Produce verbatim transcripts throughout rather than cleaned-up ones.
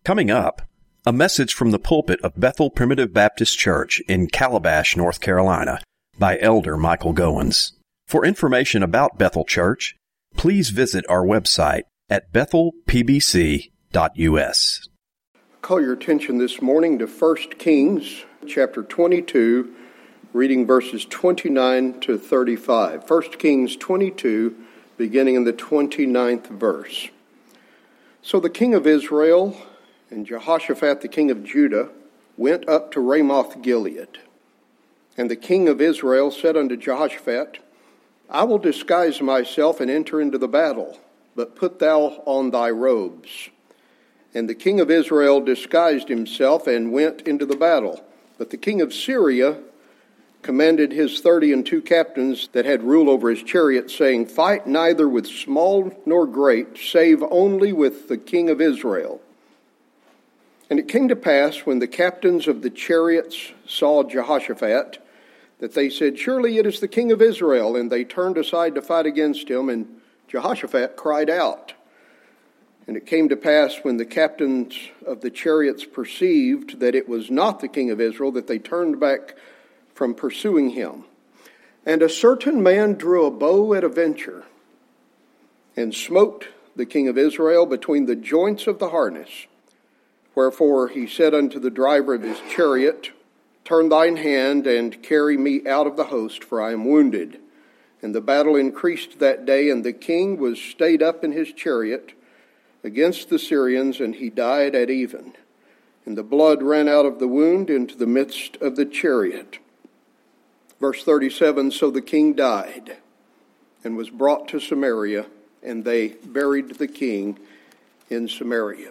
Coming up, a message from the pulpit of Bethel Primitive Baptist Church in Calabash, North Carolina, by Elder Michael Goins. For information about Bethel Church, please visit our website at bethel p b c dot u s. Call your attention this morning to First Kings, chapter twenty-two, reading verses twenty-nine to thirty-five. First Kings twenty-two, beginning in the twenty-ninth verse. So the king of Israel and Jehoshaphat the king of Judah went up to Ramoth Gilead. And the king of Israel said unto Jehoshaphat, I will disguise myself and enter into the battle, but put thou on thy robes. And the king of Israel disguised himself and went into the battle. But the king of Syria commanded his thirty and two captains that had rule over his chariots, saying, Fight neither with small nor great, save only with the king of Israel. And it came to pass, when the captains of the chariots saw Jehoshaphat, that they said, Surely it is the king of Israel. And they turned aside to fight against him, and Jehoshaphat cried out. And it came to pass, when the captains of the chariots perceived that it was not the king of Israel, that they turned back from pursuing him. And a certain man drew a bow at a venture, and smote the king of Israel between the joints of the harness. Wherefore he said unto the driver of his chariot, Turn thine hand, and carry me out of the host, for I am wounded. And the battle increased that day, and the king was stayed up in his chariot against the Syrians, and he died at even. And the blood ran out of the wound into the midst of the chariot. Verse thirty-seven, So the king died, and was brought to Samaria, and they buried the king in Samaria.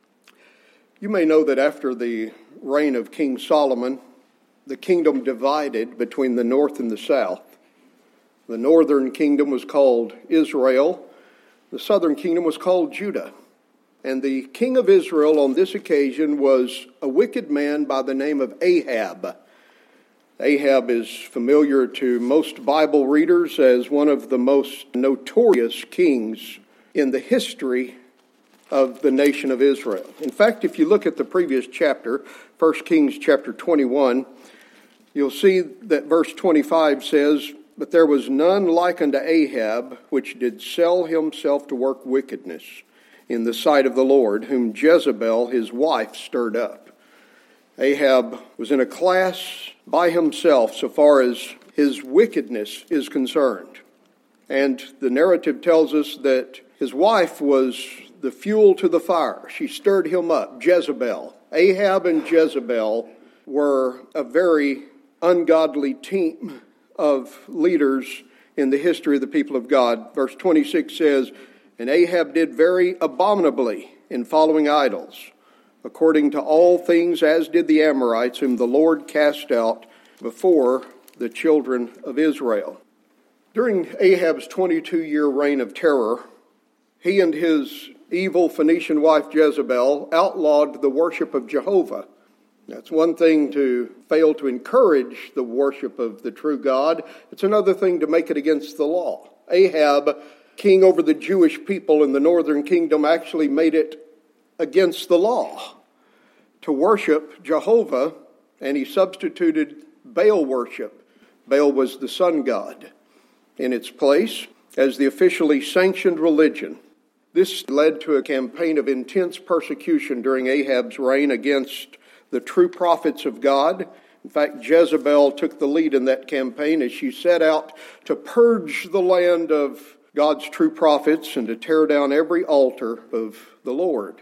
You may know that after the reign of King Solomon, the kingdom divided between the north and the south. The northern kingdom was called Israel. The southern kingdom was called Judah. And the king of Israel on this occasion was a wicked man by the name of Ahab. Ahab is familiar to most Bible readers as one of the most notorious kings in the history of the nation of Israel. In fact, if you look at the previous chapter, First Kings chapter twenty-one, you'll see that verse twenty-five says, But there was none like unto Ahab, which did sell himself to work wickedness in the sight of the Lord, whom Jezebel his wife stirred up. Ahab was in a class by himself so far as his wickedness is concerned. And the narrative tells us that his wife was the fuel to the fire. She stirred him up, Jezebel. Ahab and Jezebel were a very ungodly team of leaders in the history of the people of God. Verse twenty-six says, And Ahab did very abominably in following idols, according to all things as did the Amorites, whom the Lord cast out before the children of Israel. During Ahab's twenty-two-year reign of terror, he and his evil Phoenician wife Jezebel outlawed the worship of Jehovah. That's one thing to fail to encourage the worship of the true God. It's another thing to make it against the law. Ahab, king over the Jewish people in the northern kingdom, actually made it against the law to worship Jehovah, and he substituted Baal worship. Baal was the sun god in its place as the officially sanctioned religion. This led to a campaign of intense persecution during Ahab's reign against the true prophets of God. In fact, Jezebel took the lead in that campaign as she set out to purge the land of God's true prophets and to tear down every altar of the Lord.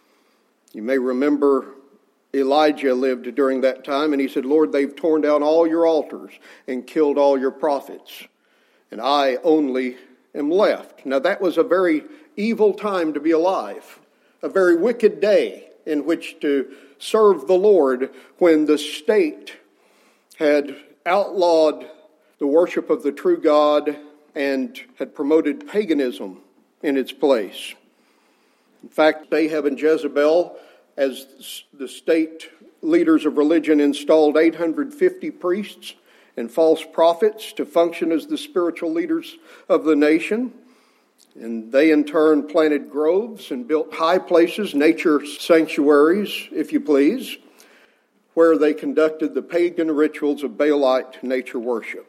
You may remember Elijah lived during that time, and he said, Lord, they've torn down all your altars and killed all your prophets, and I only am left. Now that was a very evil time to be alive, a very wicked day in which to serve the Lord, when the state had outlawed the worship of the true God and had promoted paganism in its place. In fact, Ahab and Jezebel, as the state leaders of religion, installed eight hundred fifty priests and false prophets to function as the spiritual leaders of the nation. And they in turn planted groves and built high places, nature sanctuaries, if you please, where they conducted the pagan rituals of Baalite nature worship.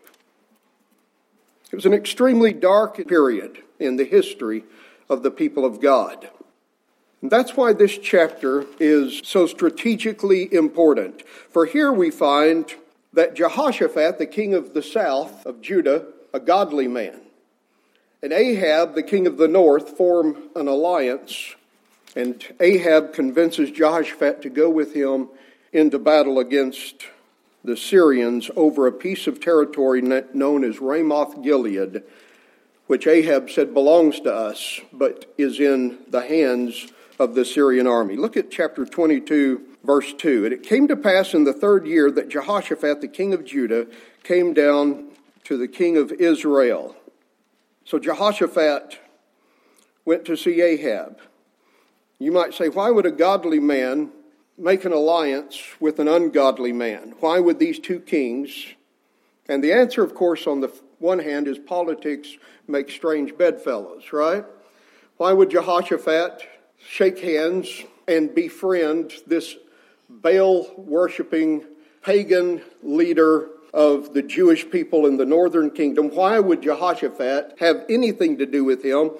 It was an extremely dark period in the history of the people of God. And that's why this chapter is so strategically important. For here we find that Jehoshaphat, the king of the south of Judah, a godly man, and Ahab, the king of the north, form an alliance, and Ahab convinces Jehoshaphat to go with him into battle against the Syrians over a piece of territory known as Ramoth Gilead, which Ahab said belongs to us, but is in the hands of the Syrian army. Look at chapter twenty-two, verse two. And it came to pass in the third year that Jehoshaphat, the king of Judah, came down to the king of Israel. So Jehoshaphat went to see Ahab. You might say, why would a godly man make an alliance with an ungodly man? Why would these two kings? And the answer, of course, on the one hand is politics make strange bedfellows, right? Why would Jehoshaphat shake hands and befriend this Baal-worshipping pagan leader of the Jewish people in the northern kingdom? Why would Jehoshaphat have anything to do with him?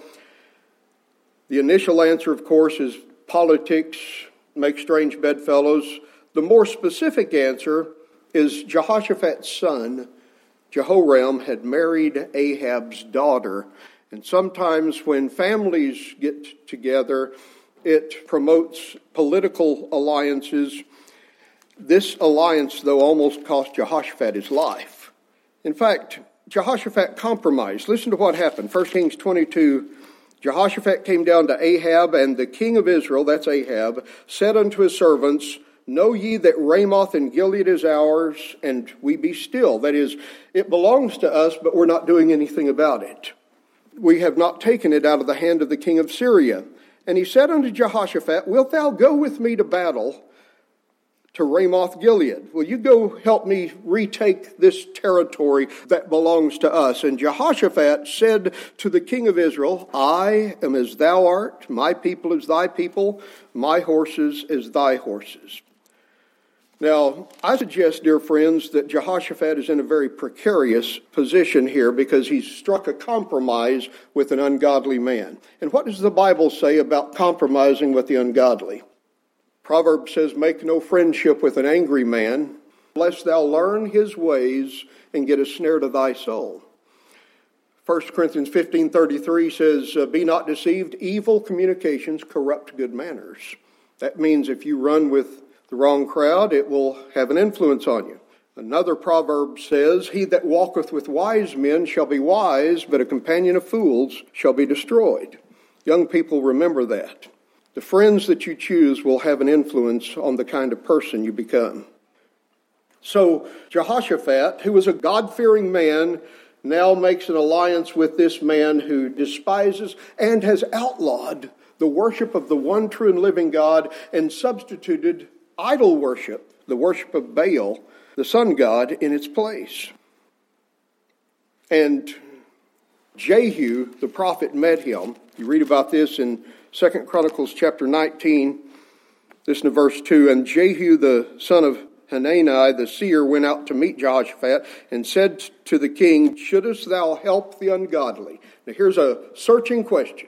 The initial answer, of course, is politics make strange bedfellows. The more specific answer is Jehoshaphat's son, Jehoram, had married Ahab's daughter. And sometimes when families get together, it promotes political alliances. This alliance, though, almost cost Jehoshaphat his life. In fact, Jehoshaphat compromised. Listen to what happened. First Kings twenty-two, Jehoshaphat came down to Ahab, and the king of Israel, that's Ahab, said unto his servants, Know ye that Ramoth and Gilead is ours, and we be still. That is, it belongs to us, but we're not doing anything about it. We have not taken it out of the hand of the king of Syria. And he said unto Jehoshaphat, Wilt thou go with me to battle to Ramoth Gilead? Will you go help me retake this territory that belongs to us? And Jehoshaphat said to the king of Israel, I am as thou art, my people as thy people, my horses as thy horses. Now, I suggest, dear friends, that Jehoshaphat is in a very precarious position here because he's struck a compromise with an ungodly man. And what does the Bible say about compromising with the ungodly? Proverbs says, Make no friendship with an angry man, lest thou learn his ways and get a snare to thy soul. First Corinthians fifteen thirty-three says, Be not deceived, evil communications corrupt good manners. That means if you run with the wrong crowd, it will have an influence on you. Another proverb says, He that walketh with wise men shall be wise, but a companion of fools shall be destroyed. Young people, remember that. The friends that you choose will have an influence on the kind of person you become. So Jehoshaphat, who was a God-fearing man, now makes an alliance with this man who despises and has outlawed the worship of the one true and living God and substituted idol worship, the worship of Baal, the sun god, in its place. And Jehu, the prophet, met him. You read about this in Second Chronicles chapter nineteen. Listen to verse two. And Jehu, the son of Hanani, the seer, went out to meet Jehoshaphat and said to the king, Shouldest thou help the ungodly? Now here's a searching question.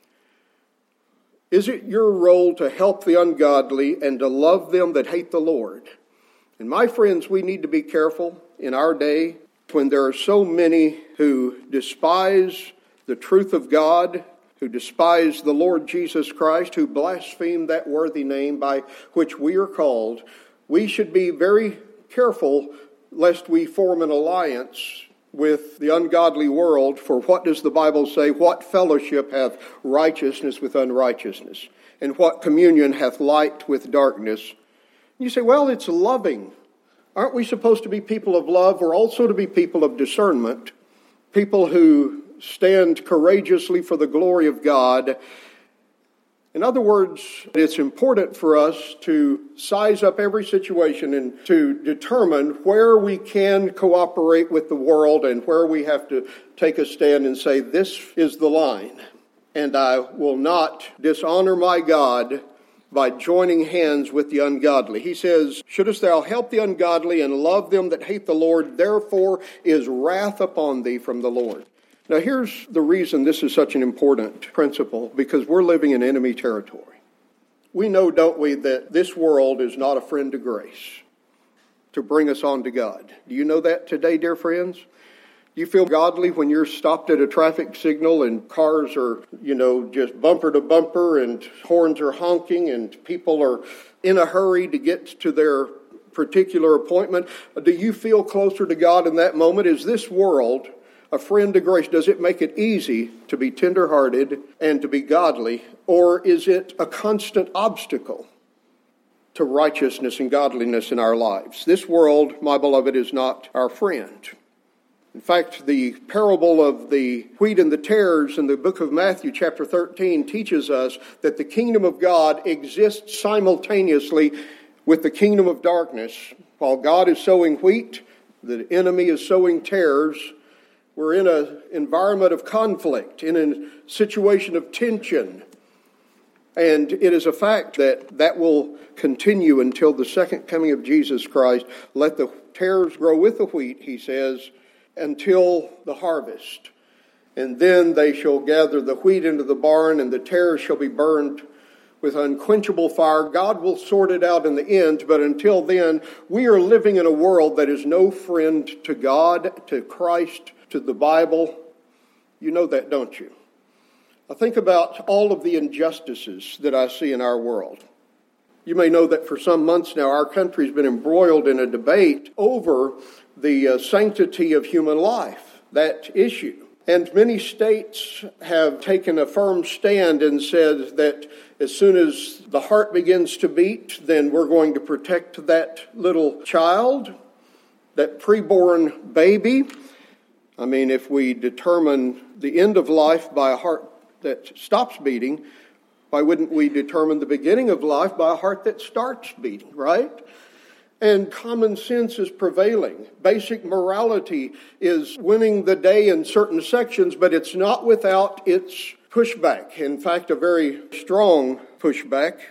Is it your role to help the ungodly and to love them that hate the Lord? And my friends, we need to be careful in our day when there are so many who despise the truth of God, who despise the Lord Jesus Christ, who blaspheme that worthy name by which we are called. We should be very careful lest we form an alliance with the ungodly world, for what does the Bible say? What fellowship hath righteousness with unrighteousness? And what communion hath light with darkness? You say, well, it's loving. Aren't we supposed to be people of love? We're also to be people of discernment, people who stand courageously for the glory of God. In other words, it's important for us to size up every situation and to determine where we can cooperate with the world and where we have to take a stand and say, this is the line. and I will not dishonor my God by joining hands with the ungodly. He says, shouldest thou help the ungodly and love them that hate the Lord, therefore is wrath upon thee from the Lord. Now here's the reason this is such an important principle, because we're living in enemy territory. We know, don't we, that this world is not a friend to grace to bring us on to God. Do you know that today, dear friends? Do you feel godly when you're stopped at a traffic signal and cars are, you know, just bumper to bumper and horns are honking and people are in a hurry to get to their particular appointment? Do you feel closer to God in that moment? Is this world a friend to grace? Does it make it easy to be tenderhearted and to be godly? Or is it a constant obstacle to righteousness and godliness in our lives? This world, my beloved, is not our friend. In fact, the parable of the wheat and the tares in the book of Matthew chapter thirteen teaches us that the kingdom of God exists simultaneously with the kingdom of darkness. While God is sowing wheat, the enemy is sowing tares. We're in an environment of conflict, in a situation of tension. And it is a fact that that will continue until the second coming of Jesus Christ. Let the tares grow with the wheat, he says, until the harvest. And then they shall gather the wheat into the barn, and the tares shall be burned with unquenchable fire. God will sort it out in the end, but until then, we are living in a world that is no friend to God, to Christ, to the Bible. You know that, don't you? I think about all of the injustices that I see in our world. You may know that for some months now, our country's been embroiled in a debate over the uh, sanctity of human life, that issue. And many states have taken a firm stand and said that as soon as the heart begins to beat, then we're going to protect that little child, that preborn baby. I mean, if we determine the end of life by a heart that stops beating, why wouldn't we determine the beginning of life by a heart that starts beating, right? And common sense is prevailing. Basic morality is winning the day in certain sections, but it's not without its pushback. In fact, a very strong pushback.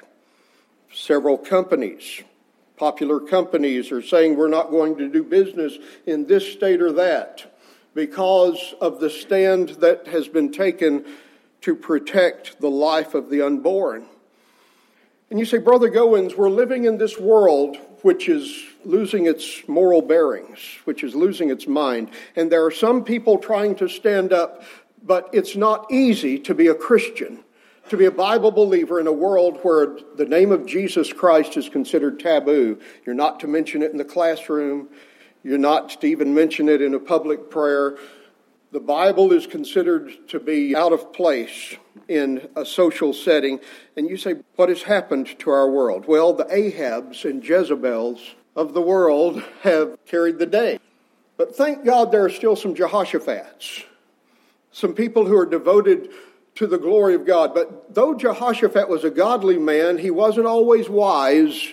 Several companies, popular companies, are saying we're not going to do business in this state or that because of the stand that has been taken to protect the life of the unborn. And you say, Brother Goins, we're living in this world which is losing its moral bearings, which is losing its mind. And there are some people trying to stand up, but it's not easy to be a Christian, to be a Bible believer in a world where the name of Jesus Christ is considered taboo. You're not to mention it in the classroom. You're not to even mention it in a public prayer. The Bible is considered to be out of place in a social setting. And you say, what has happened to our world? Well, the Ahabs and Jezebels of the world have carried the day. But thank God there are still some Jehoshaphat's, some people who are devoted to the glory of God. But though Jehoshaphat was a godly man, he wasn't always wise.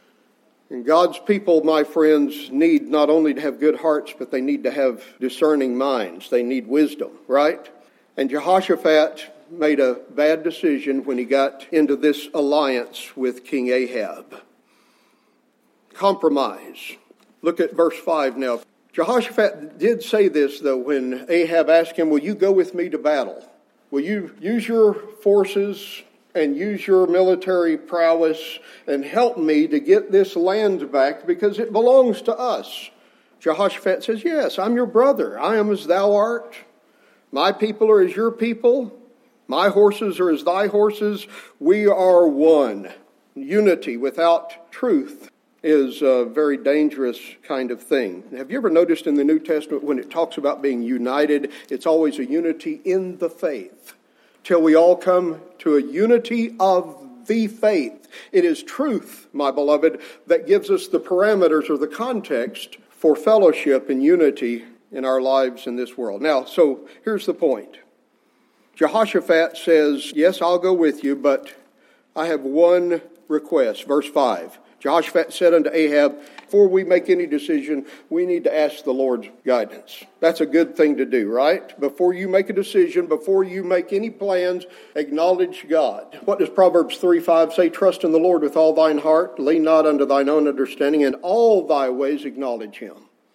And God's people, my friends, need not only to have good hearts, but they need to have discerning minds. They need wisdom, right? And Jehoshaphat made a bad decision when he got into this alliance with King Ahab. Compromise. Look at verse five now. Jehoshaphat did say this, though, when Ahab asked him, will you go with me to battle? Will you use your forces and use your military prowess and help me to get this land back because it belongs to us? Jehoshaphat says, yes, I'm your brother. I am as thou art. My people are as your people. My horses are as thy horses. We are one. Unity without truth is a very dangerous kind of thing. Have you ever noticed in the New Testament when it talks about being united, it's always a unity in the faith? Till we all come to a unity of the faith. It is truth, my beloved, that gives us the parameters or the context for fellowship and unity in our lives in this world. Now, so here's the point. Jehoshaphat says, yes, I'll go with you, but I have one request. Verse five. Jehoshaphat said unto Ahab, before we make any decision, we need to ask the Lord's guidance. That's a good thing to do, right? Before you make a decision, before you make any plans, acknowledge God. What does Proverbs three five say? Trust in the Lord with all thine heart, lean not unto thine own understanding, in all thy ways acknowledge him.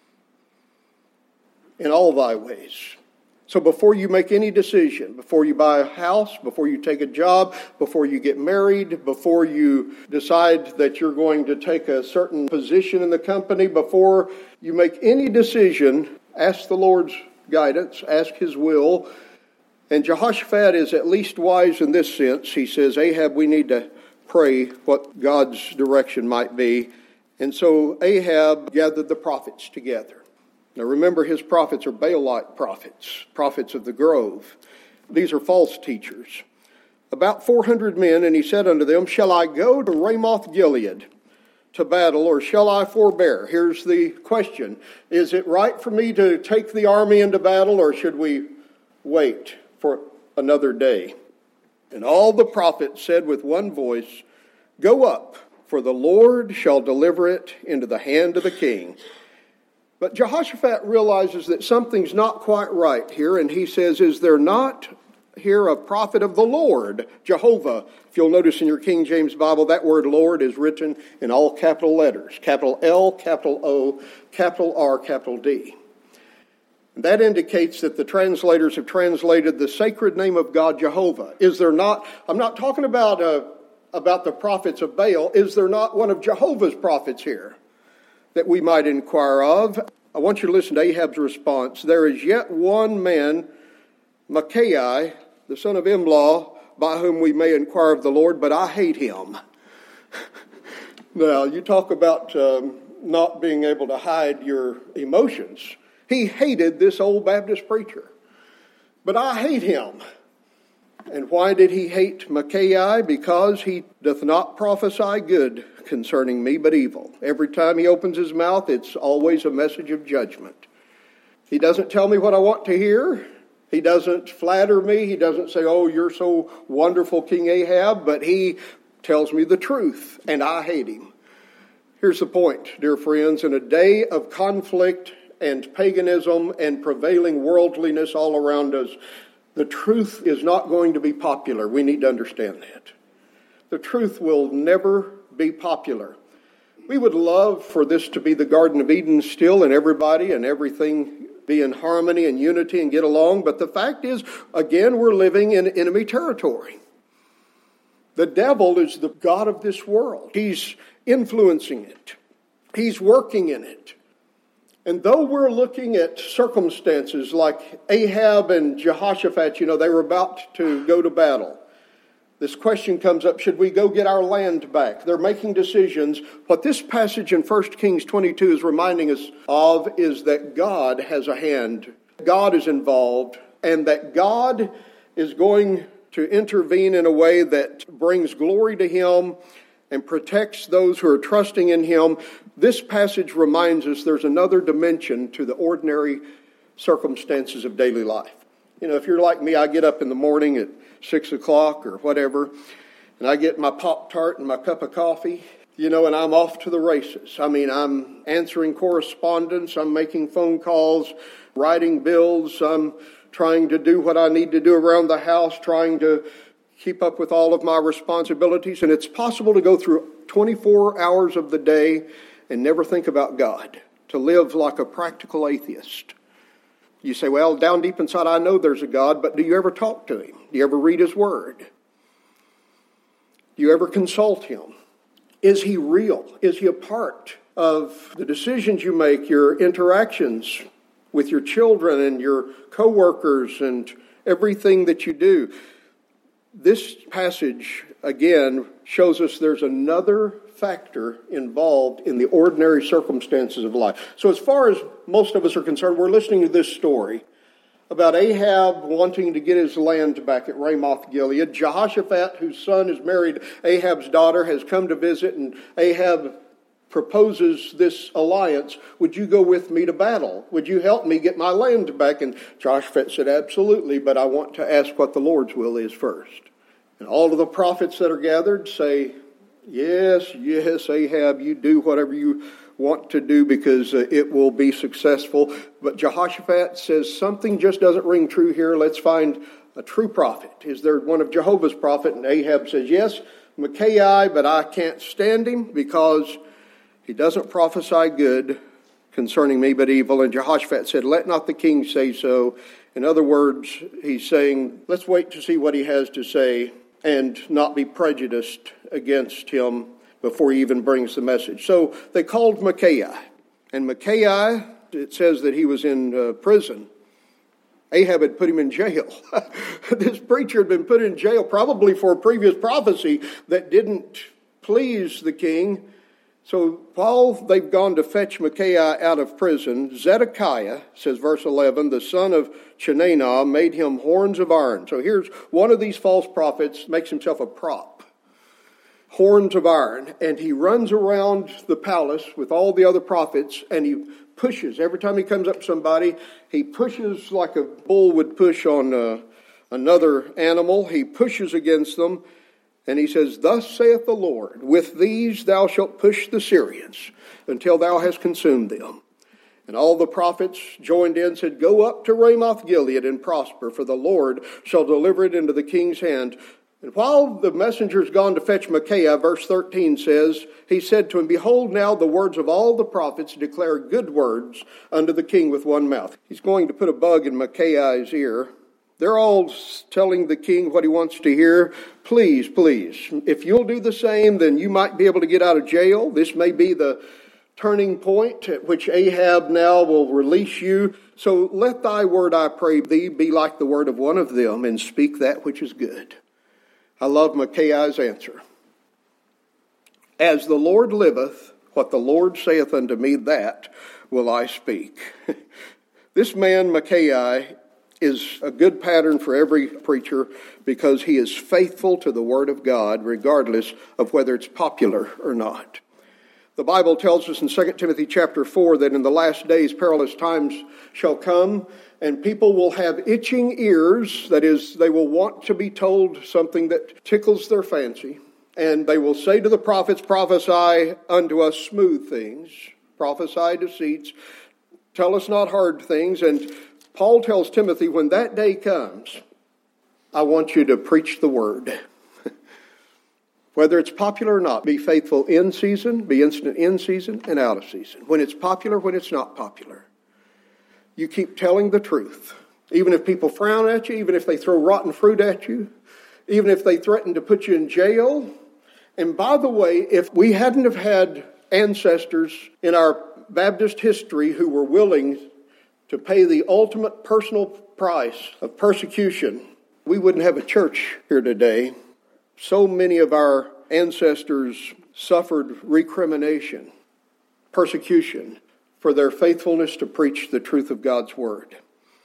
In all thy ways. So before you make any decision, before you buy a house, before you take a job, before you get married, before you decide that you're going to take a certain position in the company, before you make any decision, ask the Lord's guidance, ask his will. And Jehoshaphat is at least wise in this sense. He says, Ahab, we need to pray what God's direction might be. And so Ahab gathered the prophets together. Now remember, his prophets are Baalite prophets, prophets of the grove. These are false teachers. About four hundred men, and he said unto them, shall I go to Ramoth Gilead to battle, or shall I forbear? Here's the question. Is it right for me to take the army into battle, or should we wait for another day? And all the prophets said with one voice, go up, for the Lord shall deliver it into the hand of the king. But Jehoshaphat realizes that something's not quite right here, and he says, is there not here a prophet of the Lord, Jehovah? If you'll notice in your King James Bible, that word Lord is written in all capital letters, capital L, capital O, capital R, capital D. That indicates that the translators have translated the sacred name of God, Jehovah. Is there not, I'm not talking about, uh, about the prophets of Baal, is there not one of Jehovah's prophets here that we might inquire of? I want you to listen to Ahab's response. There is yet one man, Micaiah, the son of Imlah, by whom we may inquire of the Lord, but I hate him. Now, you talk about um, not being able to hide your emotions. He hated this old Baptist preacher. But I hate him. And why did he hate Micaiah? Because he doth not prophesy good concerning me, but evil. Every time he opens his mouth, it's always a message of judgment. He doesn't tell me what I want to hear. He doesn't flatter me. He doesn't say, oh, you're so wonderful, King Ahab, but he tells me the truth, and I hate him. Here's the point, dear friends. In a day of conflict and paganism and prevailing worldliness all around us, the truth is not going to be popular. We need to understand that. The truth will never be popular. We would love for this to be the Garden of Eden still, and everybody and everything be in harmony and unity and get along. But the fact is, again, we're living in enemy territory. The devil is the god of this world. He's influencing it. He's working in it. And though we're looking at circumstances like Ahab and Jehoshaphat, you know, they were about to go to battle. This question comes up, should we go get our land back? They're making decisions. What this passage in First Kings twenty-two is reminding us of is that God has a hand. God is involved, and that God is going to intervene in a way that brings glory to Him and protects those who are trusting in Him. This passage reminds us there's another dimension to the ordinary circumstances of daily life. You know, if you're like me, I get up in the morning at six o'clock or whatever, and I get my Pop-Tart and my cup of coffee, you know, and I'm off to the races. I mean, I'm answering correspondence, I'm making phone calls, writing bills, I'm trying to do what I need to do around the house, trying to keep up with all of my responsibilities. And it's possible to go through twenty-four hours of the day and never think about God, to live like a practical atheist. You say, well, down deep inside I know there's a God, but do you ever talk to Him? Do you ever read His Word? Do you ever consult Him? Is He real? Is He a part of the decisions you make, your interactions with your children and your co-workers and everything that you do? This passage, again, shows us there's another factor involved in the ordinary circumstances of life. So as far as most of us are concerned, we're listening to this story about Ahab wanting to get his land back at Ramoth Gilead. Jehoshaphat, whose son is married Ahab's daughter, has come to visit, and Ahab proposes this alliance. Would you go with me to battle? Would you help me get my land back? And Jehoshaphat said, absolutely, but I want to ask what the Lord's will is first. And all of the prophets that are gathered say, Yes, yes, Ahab, you do whatever you want to do because uh, it will be successful. But Jehoshaphat says something just doesn't ring true here. Let's find a true prophet. Is there one of Jehovah's prophets? And Ahab says, yes, Micaiah, but I can't stand him because he doesn't prophesy good concerning me, but evil. And Jehoshaphat said, let not the king say so. In other words, he's saying, let's wait to see what he has to say and not be prejudiced against him before he even brings the message. So they called Micaiah. And Micaiah, it says that he was in uh, prison. Ahab had put him in jail. This preacher had been put in jail probably for a previous prophecy that didn't please the king. So while they've gone to fetch Micaiah out of prison, Zedekiah, says verse eleven, the son of Chenaanah, made him horns of iron. So here's one of these false prophets, makes himself a prop. Horns of iron. And he runs around the palace with all the other prophets, and he pushes. Every time he comes up to somebody, he pushes like a bull would push on uh, another animal. He pushes against them. And he says, thus saith the Lord, with these thou shalt push the Syrians until thou hast consumed them. And all the prophets joined in, said, go up to Ramoth Gilead and prosper, for the Lord shall deliver it into the king's hand. And while the messenger's gone to fetch Micaiah, verse thirteen says, he said to him, behold, now the words of all the prophets declare good words unto the king with one mouth. He's going to put a bug in Micaiah's ear. They're all telling the king what he wants to hear. Please, please, if you'll do the same, then you might be able to get out of jail. This may be the turning point at which Ahab now will release you. So let thy word, I pray thee, be like the word of one of them, and speak that which is good. I love Micaiah's answer. As the Lord liveth, what the Lord saith unto me, that will I speak. This man, Micaiah, is a good pattern for every preacher because he is faithful to the Word of God regardless of whether it's popular or not. The Bible tells us in Second Timothy chapter four that in the last days perilous times shall come, and people will have itching ears. That is, they will want to be told something that tickles their fancy. And they will say to the prophets, prophesy unto us smooth things, prophesy deceits, tell us not hard things. And Paul tells Timothy, when that day comes, I want you to preach the word. Whether it's popular or not, be faithful in season, be instant in season and out of season. When it's popular, when it's not popular. You keep telling the truth. Even if people frown at you, even if they throw rotten fruit at you, even if they threaten to put you in jail. And by the way, if we hadn't have had ancestors in our Baptist history who were willing to pay the ultimate personal price of persecution, we wouldn't have a church here today. So many of our ancestors suffered recrimination, persecution, for their faithfulness to preach the truth of God's word.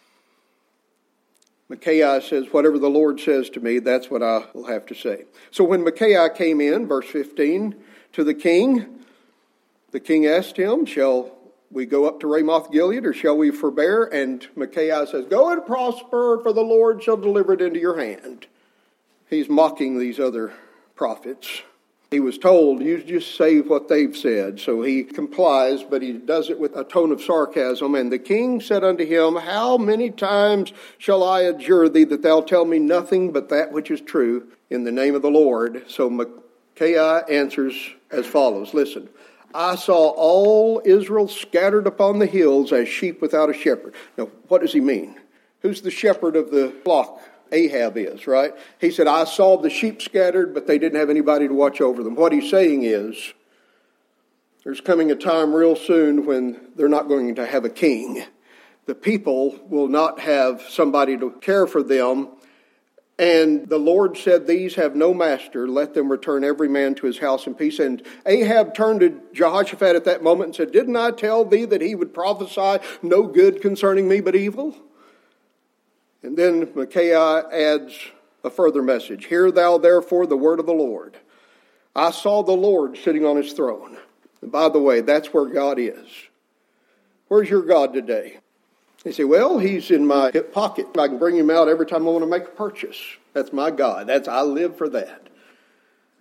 Micaiah says, whatever the Lord says to me, that's what I will have to say. So when Micaiah came in, verse fifteen, to the king, the king asked him, shall we go up to Ramoth Gilead, or shall we forbear? And Micaiah says, go and prosper, for the Lord shall deliver it into your hand. He's mocking these other prophets. He was told, you just say what they've said. So he complies, but he does it with a tone of sarcasm. And the king said unto him, how many times shall I adjure thee that thou tell me nothing but that which is true in the name of the Lord? So Micaiah answers as follows. Listen. I saw all Israel scattered upon the hills as sheep without a shepherd. Now, what does he mean? Who's the shepherd of the flock? Ahab is, right? He said, I saw the sheep scattered, but they didn't have anybody to watch over them. What he's saying is, there's coming a time real soon when they're not going to have a king. The people will not have somebody to care for them. And the Lord said, these have no master. Let them return every man to his house in peace. And Ahab turned to Jehoshaphat at that moment and said, didn't I tell thee that he would prophesy no good concerning me but evil? And then Micaiah adds a further message. Hear thou therefore the word of the Lord. I saw the Lord sitting on his throne. And by the way, that's where God is. Where's your God today? They say, well, he's in my hip pocket. I can bring him out every time I want to make a purchase. That's my God. That's I live for that.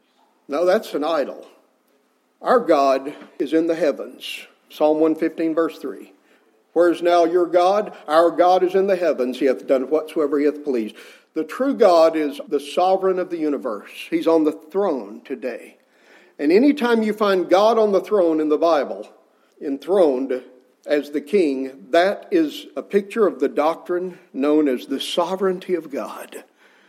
No, that's an idol. Our God is in the heavens. Psalm one fifteen, verse three. Where is now your God? Our God is in the heavens. He hath done whatsoever he hath pleased. The true God is the sovereign of the universe. He's on the throne today. And anytime you find God on the throne in the Bible, enthroned as the king, that is a picture of the doctrine known as the sovereignty of God.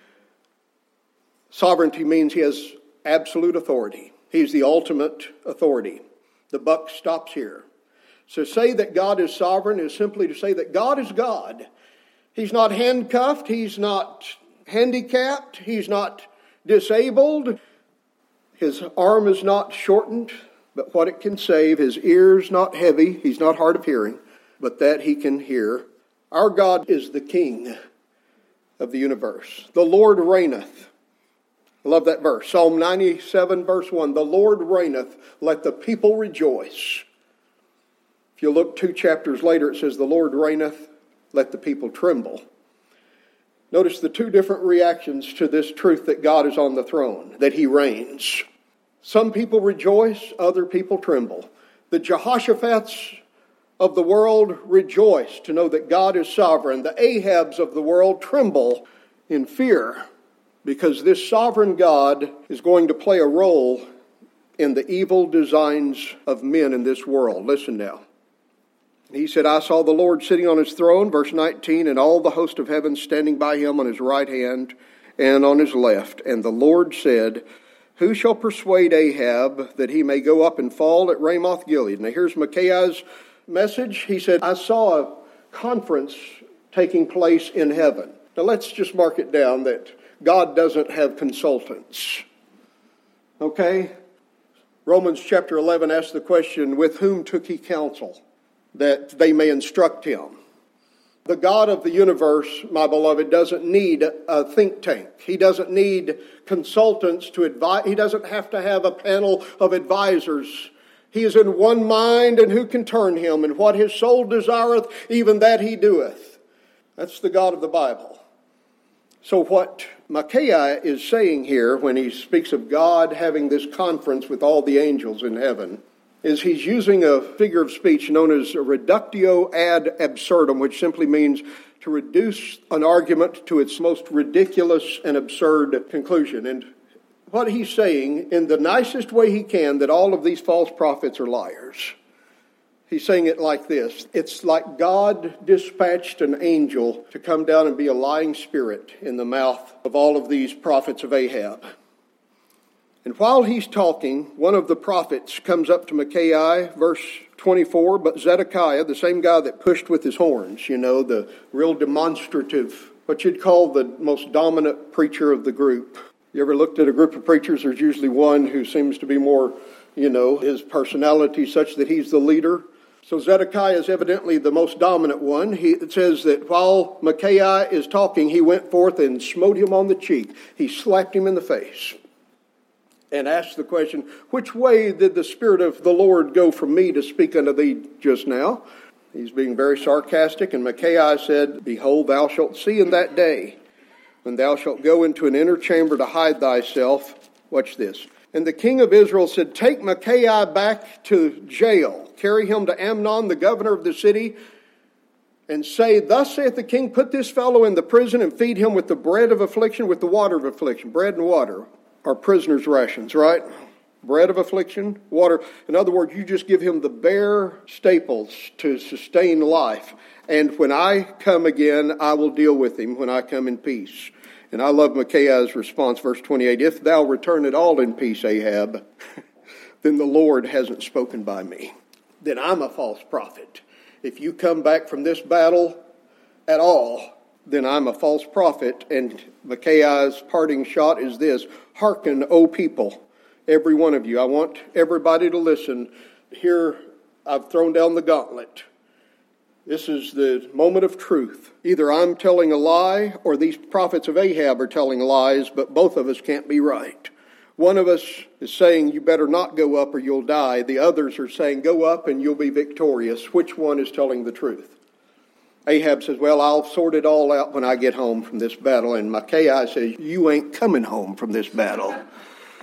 Sovereignty means he has absolute authority. He's the ultimate authority. The buck stops here. So say that God is sovereign is simply to say that God is God. He's not handcuffed. He's not handicapped. He's not disabled. His arm is not shortened, but what it can save. His ears not heavy. He's not hard of hearing, but that he can hear. Our God is the King of the universe. The Lord reigneth. I love that verse. Psalm ninety-seven, verse one. The Lord reigneth. Let the people rejoice. If you look two chapters later, it says, the Lord reigneth. Let the people tremble. Notice the two different reactions to this truth that God is on the throne, that he reigns. Some people rejoice, other people tremble. The Jehoshaphat's of the world rejoice to know that God is sovereign. The Ahabs of the world tremble in fear because this sovereign God is going to play a role in the evil designs of men in this world. Listen now. He said, I saw the Lord sitting on his throne, verse nineteen, and all the host of heaven standing by him on his right hand and on his left. And the Lord said, who shall persuade Ahab that he may go up and fall at Ramoth Gilead? Now here's Micaiah's message. He said, I saw a conference taking place in heaven. Now let's just mark it down that God doesn't have consultants. Okay? Romans chapter eleven asks the question, with whom took he counsel, that they may instruct him? The God of the universe, my beloved, doesn't need a think tank. He doesn't need consultants to advise. He doesn't have to have a panel of advisors. He is in one mind, and who can turn him? And what his soul desireth, even that he doeth. That's the God of the Bible. So what Micaiah is saying here when he speaks of God having this conference with all the angels in heaven is he's using a figure of speech known as a reductio ad absurdum, which simply means to reduce an argument to its most ridiculous and absurd conclusion. And what he's saying, in the nicest way he can, that all of these false prophets are liars. He's saying it like this. It's like God dispatched an angel to come down and be a lying spirit in the mouth of all of these prophets of Ahab. And while he's talking, one of the prophets comes up to Micaiah, verse twenty-four, but Zedekiah, the same guy that pushed with his horns, you know, the real demonstrative, what you'd call the most dominant preacher of the group. You ever looked at a group of preachers? There's usually one who seems to be more, you know, his personality such that he's the leader. So Zedekiah is evidently the most dominant one. He, it says that while Micaiah is talking, he went forth and smote him on the cheek. He slapped him in the face and asked the question, which way did the Spirit of the Lord go from me to speak unto thee just now? He's being very sarcastic, and Micaiah said, behold, thou shalt see in that day, when thou shalt go into an inner chamber to hide thyself. Watch this. And the king of Israel said, take Micaiah back to jail. Carry him to Amnon, the governor of the city, and say, thus saith the king, put this fellow in the prison and feed him with the bread of affliction, with the water of affliction. Bread and water are prisoners' rations, right? Bread of affliction, water. In other words, you just give him the bare staples to sustain life. And when I come again, I will deal with him when I come in peace. And I love Micaiah's response, verse twenty-eight. If thou return at all in peace, Ahab, then the Lord hasn't spoken by me. Then I'm a false prophet. If you come back from this battle at all, then I'm a false prophet. And Micaiah's parting shot is this: hearken, O people, every one of you. I want everybody to listen. Here, I've thrown down the gauntlet. This is the moment of truth. Either I'm telling a lie or these prophets of Ahab are telling lies, but both of us can't be right. One of us is saying, you better not go up or you'll die. The others are saying, go up and you'll be victorious. Which one is telling the truth? Ahab says, well, I'll sort it all out when I get home from this battle. And Micaiah says, you ain't coming home from this battle.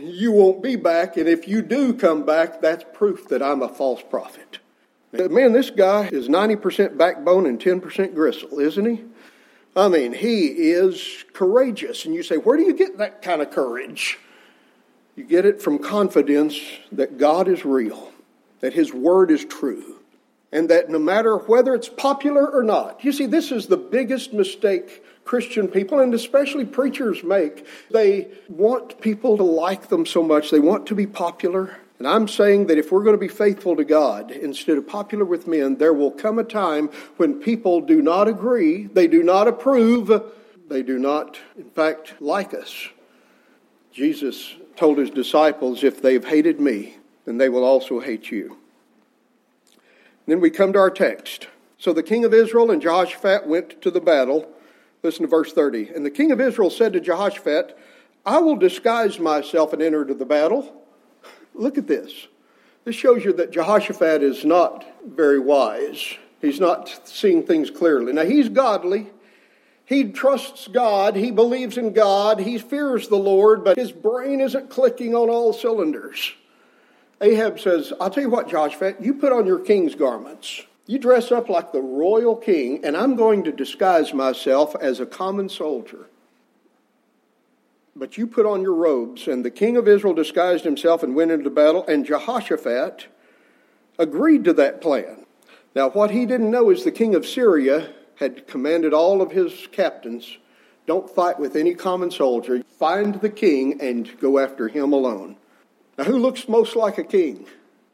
you won't be back, and if you do come back, that's proof that I'm a false prophet. Man, this guy is ninety percent backbone and ten percent gristle, isn't he? I mean, he is courageous. And you say, where do you get that kind of courage? You get it from confidence that God is real, that His Word is true, and that no matter whether it's popular or not. You see, this is the biggest mistake Christian people, and especially preachers, make. They want people to like them so much. They want to be popular. And I'm saying that if we're going to be faithful to God, instead of popular with men, there will come a time when people do not agree, they do not approve, they do not, in fact, like us. Jesus told His disciples, if they've hated me, then they will also hate you. And then we come to our text. So the king of Israel and Jehoshaphat went to the battle. Listen to verse thirty. And the king of Israel said to Jehoshaphat, I will disguise myself and enter into the battle. Look at this. This shows you that Jehoshaphat is not very wise. He's not seeing things clearly. Now, he's godly. He trusts God. He believes in God. He fears the Lord, but his brain isn't clicking on all cylinders. Ahab says, I'll tell you what, Jehoshaphat, you put on your king's garments. You dress up like the royal king, and I'm going to disguise myself as a common soldier. But you put on your robes. And the king of Israel disguised himself and went into battle, and Jehoshaphat agreed to that plan. Now, what he didn't know is the king of Syria had commanded all of his captains, don't fight with any common soldier. Find the king and go after him alone. Now, who looks most like a king?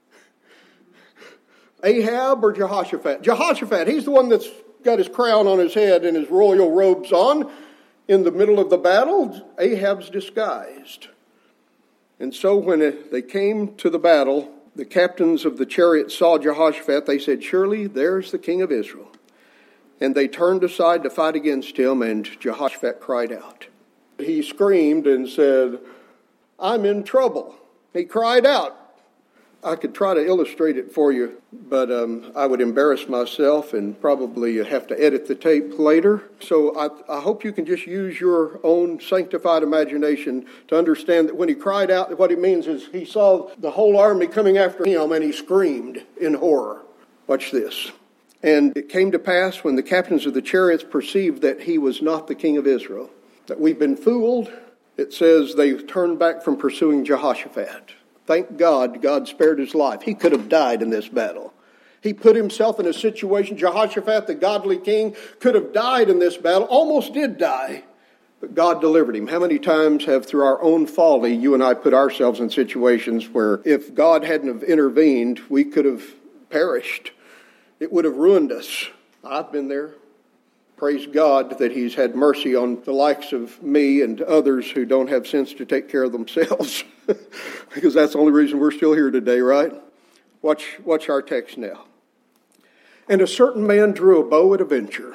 Ahab or Jehoshaphat? Jehoshaphat, he's the one that's got his crown on his head and his royal robes on. In the middle of the battle, Ahab's disguised. And so when they came to the battle, the captains of the chariots saw Jehoshaphat. They said, surely there's the king of Israel. And they turned aside to fight against him, and Jehoshaphat cried out. He screamed and said, I'm in trouble. He cried out. I could try to illustrate it for you, but um, I would embarrass myself and probably have to edit the tape later. So I, I hope you can just use your own sanctified imagination to understand that when he cried out, what it means is he saw the whole army coming after him and he screamed in horror. Watch this. And it came to pass when the captains of the chariots perceived that he was not the king of Israel, that we've been fooled. It says they turned back from pursuing Jehoshaphat. Thank God, God spared his life. He could have died in this battle. He put himself in a situation, Jehoshaphat, the godly king, could have died in this battle, almost did die, but God delivered him. How many times have, through our own folly, you and I put ourselves in situations where if God hadn't have intervened, we could have perished. It would have ruined us. I've been there. Praise God that He's had mercy on the likes of me and others who don't have sense to take care of themselves. Because that's the only reason we're still here today, right? Watch, watch our text now. And a certain man drew a bow at a venture.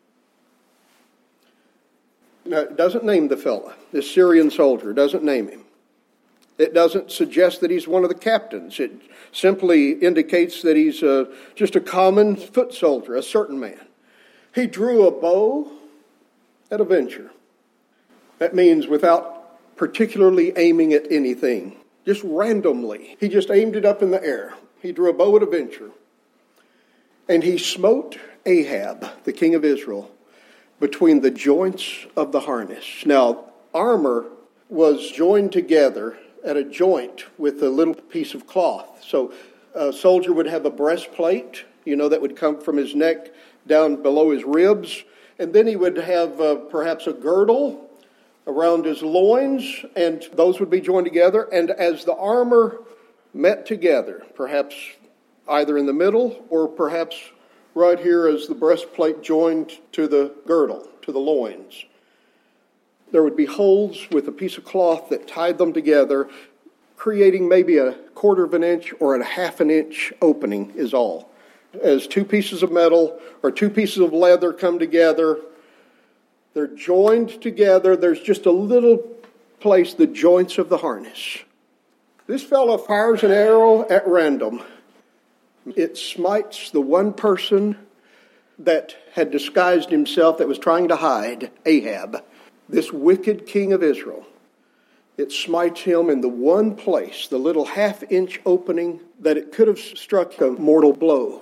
Now, it doesn't name the fella. This Syrian soldier doesn't name him. It doesn't suggest that he's one of the captains. It simply indicates that he's uh, just a common foot soldier, a certain man. He drew a bow at a venture. That means without particularly aiming at anything, just randomly. He just aimed it up in the air. He drew a bow at a venture. And he smote Ahab, the king of Israel, between the joints of the harness. Now, armor was joined together at a joint with a little piece of cloth. So a soldier would have a breastplate, you know, that would come from his neck down below his ribs. And then he would have uh, perhaps a girdle around his loins, and those would be joined together. And as the armor met together, perhaps either in the middle or perhaps right here as the breastplate joined to the girdle, to the loins, there would be holes with a piece of cloth that tied them together, creating maybe a quarter of an inch or a half an inch opening is all. As two pieces of metal or two pieces of leather come together, they're joined together. There's just a little place, the joints of the harness. This fellow fires an arrow at random. It smites the one person that had disguised himself, that was trying to hide, Ahab, this wicked king of Israel. It smites him in the one place, the little half-inch opening that it could have struck a mortal blow.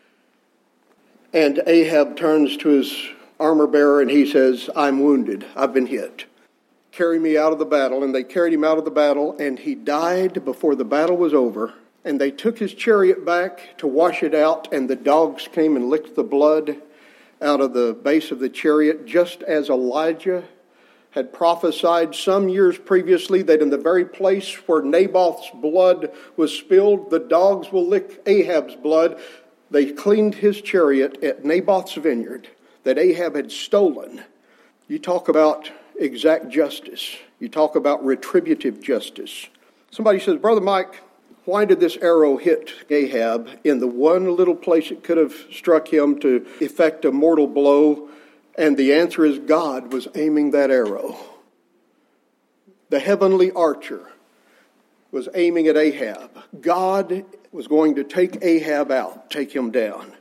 And Ahab turns to his armor bearer and he says, I'm wounded. I've been hit. Carry me out of the battle. And they carried him out of the battle, and he died before the battle was over. And they took his chariot back to wash it out, and the dogs came and licked the blood out of the base of the chariot, just as Elijah had prophesied some years previously that in the very place where Naboth's blood was spilled, the dogs will lick Ahab's blood. They cleaned his chariot at Naboth's vineyard that Ahab had stolen. You talk about exact justice. You talk about retributive justice. Somebody says, Brother Mike, why did this arrow hit Ahab in the one little place it could have struck him to effect a mortal blow? And the answer is God was aiming that arrow. The heavenly archer was aiming at Ahab. God was going to take Ahab out, take him down.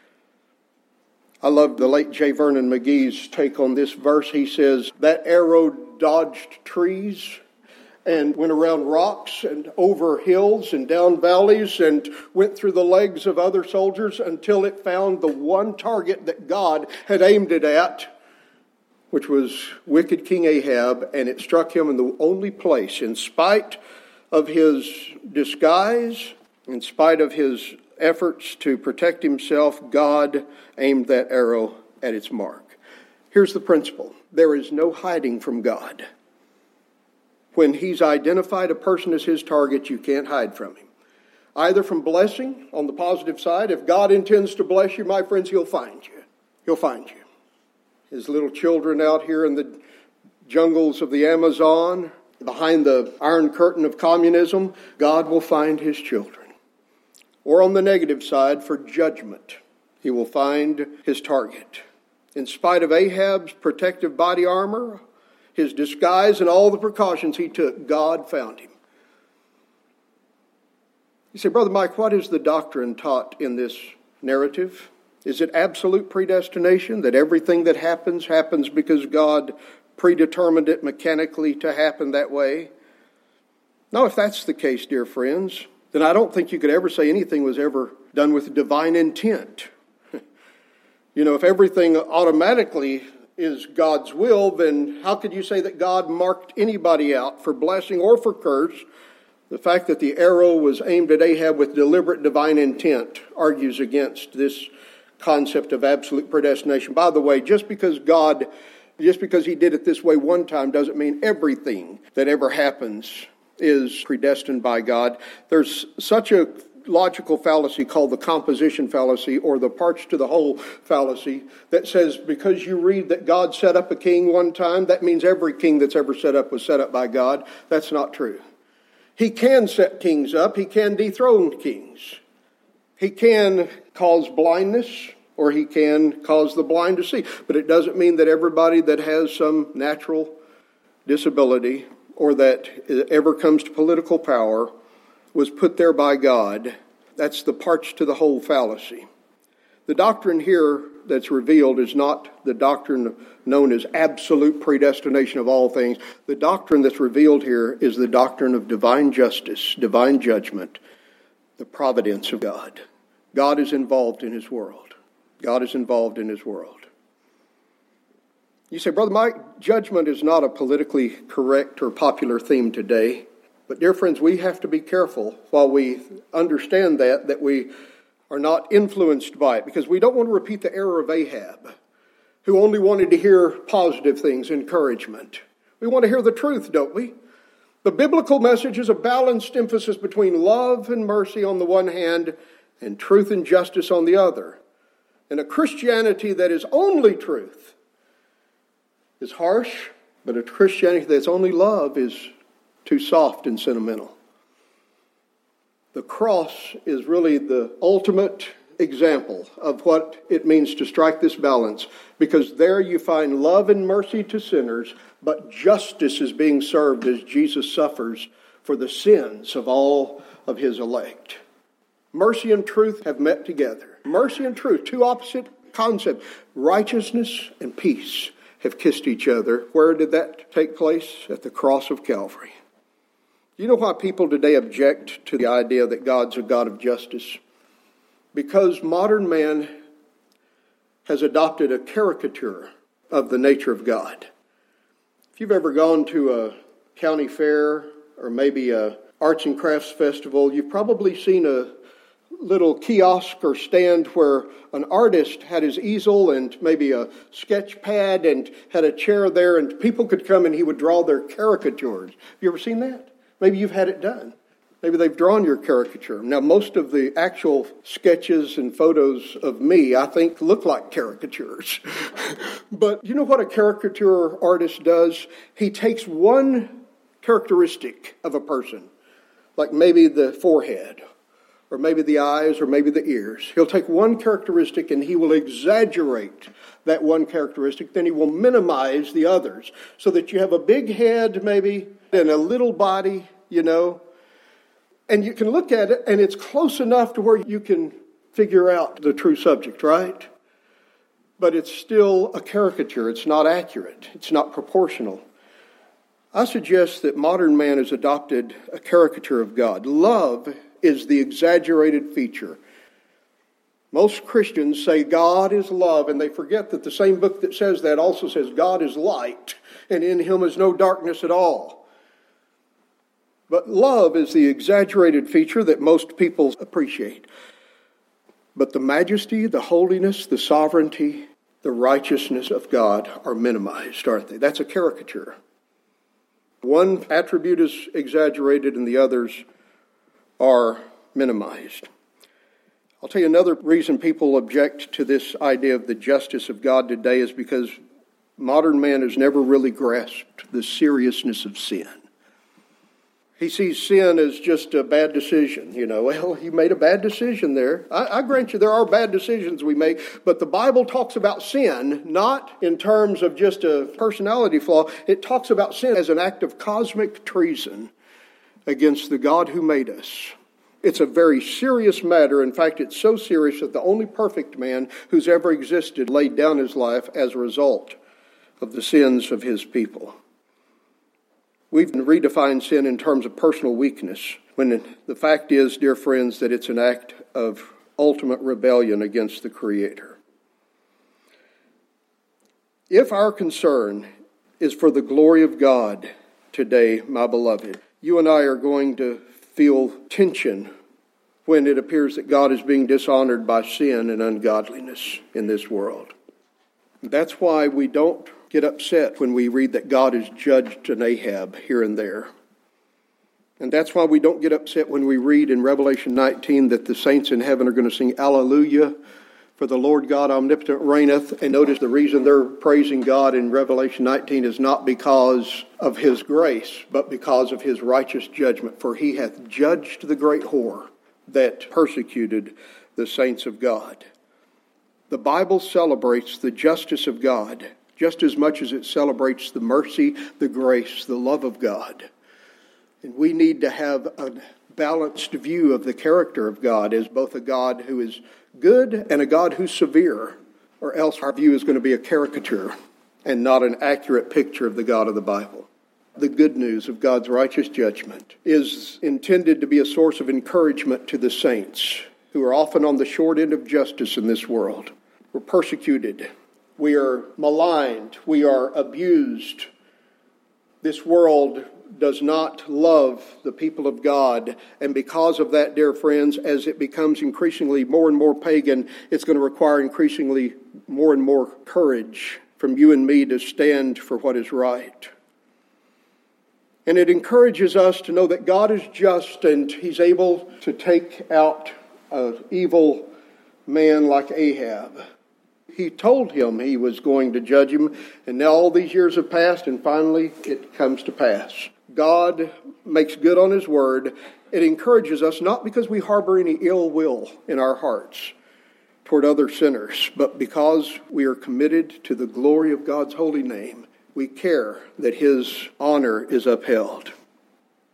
I love the late J. Vernon McGee's take on this verse. He says, that arrow dodged trees and went around rocks and over hills and down valleys and went through the legs of other soldiers until it found the one target that God had aimed it at, which was wicked King Ahab, and it struck him in the only place. In spite of his disguise, in spite of his efforts to protect himself, God aimed that arrow at its mark. Here's the principle. There is no hiding from God. When he's identified a person as his target, you can't hide from him. Either from blessing on the positive side. If God intends to bless you, my friends, he'll find you. He'll find you. His little children out here in the jungles of the Amazon, behind the iron curtain of communism, God will find his children. Or on the negative side, for judgment, he will find his target. In spite of Ahab's protective body armor, his disguise, and all the precautions he took, God found him. You say, Brother Mike, what is the doctrine taught in this narrative? Is it absolute predestination, that everything that happens, happens because God predetermined it mechanically to happen that way? No, if that's the case, dear friends, then I don't think you could ever say anything was ever done with divine intent. You know, if everything automatically is God's will, then how could you say that God marked anybody out for blessing or for curse? The fact that the arrow was aimed at Ahab with deliberate divine intent argues against this concept of absolute predestination. By the way, just because God, just because he did it this way one time doesn't mean everything that ever happens is predestined by God. There's such a logical fallacy called the composition fallacy, or the parts to the whole fallacy, that says because you read that God set up a king one time, that means every king that's ever set up was set up by God. That's not true. He can set kings up. He can dethrone kings. He can cause blindness, or he can cause the blind to see. But it doesn't mean that everybody that has some natural disability or that ever comes to political power was put there by God. That's the parts to the whole fallacy. The doctrine here that's revealed is not the doctrine known as absolute predestination of all things. The doctrine that's revealed here is the doctrine of divine justice, divine judgment, the providence of God. God is involved in his world. God is involved in his world. You say, Brother Mike, judgment is not a politically correct or popular theme today. But dear friends, we have to be careful while we understand that, that we are not influenced by it, because we don't want to repeat the error of Ahab, who only wanted to hear positive things, encouragement. We want to hear the truth, don't we? The biblical message is a balanced emphasis between love and mercy on the one hand and truth and justice on the other. And a Christianity that is only truth is harsh, but a Christianity that's only love is too soft and sentimental. The cross is really the ultimate example of what it means to strike this balance, because there you find love and mercy to sinners, but justice is being served as Jesus suffers for the sins of all of his elect. Mercy and truth have met together. Mercy and truth, two opposite concepts, righteousness and peace, have kissed each other. Where did that take place? At the cross of Calvary. Do you know why people today object to the idea that God's a God of justice? Because modern man has adopted a caricature of the nature of God. If you've ever gone to a county fair or maybe a arts and crafts festival, you've probably seen a little kiosk or stand where an artist had his easel and maybe a sketch pad and had a chair there, and people could come and he would draw their caricatures. Have you ever seen that? Maybe you've had it done. Maybe they've drawn your caricature. Now, most of the actual sketches and photos of me, I think, look like caricatures. But you know what a caricature artist does? He takes one characteristic of a person, like maybe the forehead, or maybe the eyes, or maybe the ears. He'll take one characteristic and he will exaggerate that one characteristic. Then he will minimize the others so that you have a big head maybe and a little body, you know. And you can look at it and it's close enough to where you can figure out the true subject, right? But it's still a caricature. It's not accurate. It's not proportional. I suggest that modern man has adopted a caricature of God. Love is the exaggerated feature. Most Christians say God is love, and they forget that the same book that says that also says God is light, and in him is no darkness at all. But love is the exaggerated feature that most people appreciate. But the majesty, the holiness, the sovereignty, the righteousness of God are minimized, aren't they? That's a caricature. One attribute is exaggerated and the others are minimized. I'll tell you another reason people object to this idea of the justice of God today is because modern man has never really grasped the seriousness of sin. He sees sin as just a bad decision. You know, well, you made a bad decision there. I, I grant you there are bad decisions we make, but the Bible talks about sin not in terms of just a personality flaw. It talks about sin as an act of cosmic treason against the God who made us. It's a very serious matter. In fact, it's so serious that the only perfect man who's ever existed laid down his life as a result of the sins of his people. We've redefined sin in terms of personal weakness, when the fact is, dear friends, that it's an act of ultimate rebellion against the Creator. If our concern is for the glory of God today, my beloved, you and I are going to feel tension when it appears that God is being dishonored by sin and ungodliness in this world. That's why we don't get upset when we read that God has judged an Ahab here and there. And that's why we don't get upset when we read in Revelation nineteen that the saints in heaven are going to sing Alleluia, for the Lord God omnipotent reigneth. And notice the reason they're praising God in Revelation nineteen is not because of his grace, but because of his righteous judgment. For he hath judged the great whore that persecuted the saints of God. The Bible celebrates the justice of God just as much as it celebrates the mercy, the grace, the love of God. And we need to have a balanced view of the character of God as both a God who is good and a God who's severe, or else our view is going to be a caricature and not an accurate picture of the God of the Bible. The good news of God's righteous judgment is intended to be a source of encouragement to the saints who are often on the short end of justice in this world. We're persecuted. We are maligned. We are abused. This world does not love the people of God. And because of that, dear friends, as it becomes increasingly more and more pagan, it's going to require increasingly more and more courage from you and me to stand for what is right. And it encourages us to know that God is just and He's able to take out an evil man like Ahab. He told him he was going to judge him, and now all these years have passed, and finally it comes to pass. God makes good on His word. It encourages us not because we harbor any ill will in our hearts toward other sinners, but because we are committed to the glory of God's holy name. We care that His honor is upheld.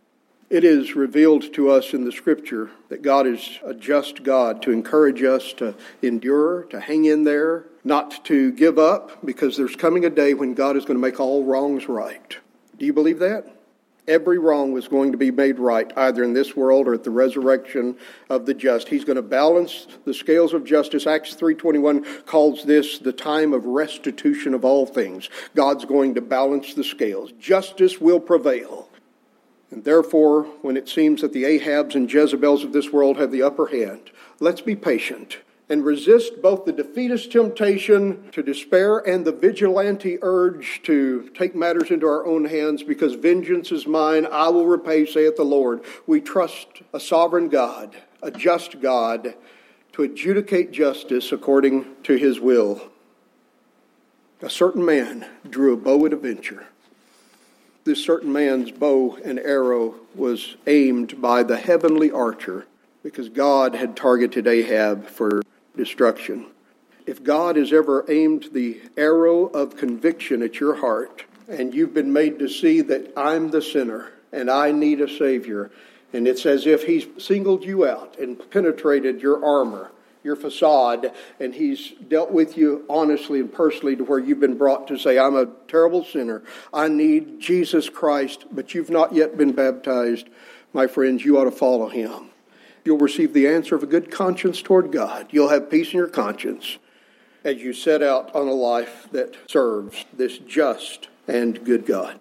It is revealed to us in the Scripture that God is a just God to encourage us to endure, to hang in there, not to give up, because there's coming a day when God is going to make all wrongs right. Do you believe that? Every wrong was going to be made right, either in this world or at the resurrection of the just. He's going to balance the scales of justice. Acts three twenty-one calls this the time of restitution of all things. God's going to balance the scales. Justice will prevail. And therefore, when it seems that the Ahabs and Jezebels of this world have the upper hand, let's be patient and resist both the defeatist temptation to despair and the vigilante urge to take matters into our own hands, because vengeance is mine, I will repay, saith the Lord. We trust a sovereign God, a just God, to adjudicate justice according to his will. A certain man drew a bow at a venture. This certain man's bow and arrow was aimed by the heavenly archer, because God had targeted Ahab for destruction. If God has ever aimed the arrow of conviction at your heart, and you've been made to see that I'm the sinner and I need a Savior, and it's as if He's singled you out and penetrated your armor, your facade, and He's dealt with you honestly and personally to where you've been brought to say, I'm a terrible sinner, I need Jesus Christ, but you've not yet been baptized, my friends, you ought to follow Him. You'll receive the answer of a good conscience toward God. You'll have peace in your conscience as you set out on a life that serves this just and good God.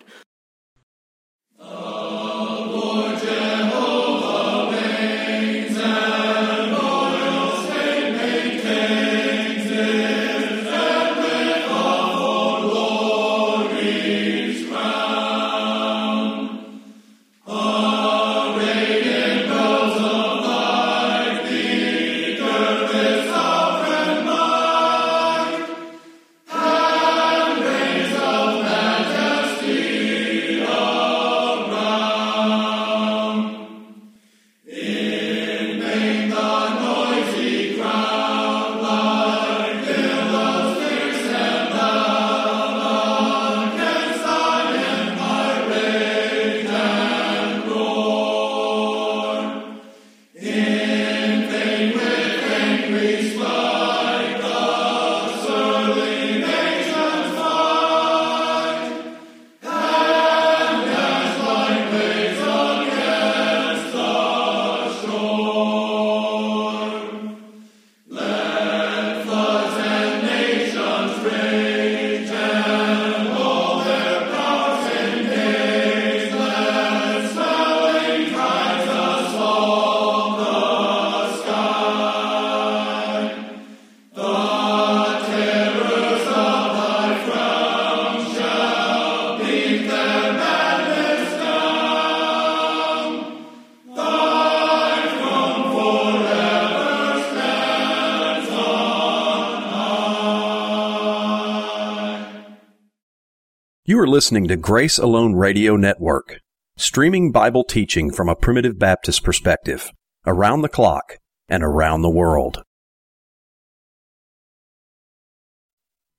You are listening to Grace Alone Radio Network, streaming Bible teaching from a primitive Baptist perspective, around the clock and around the world.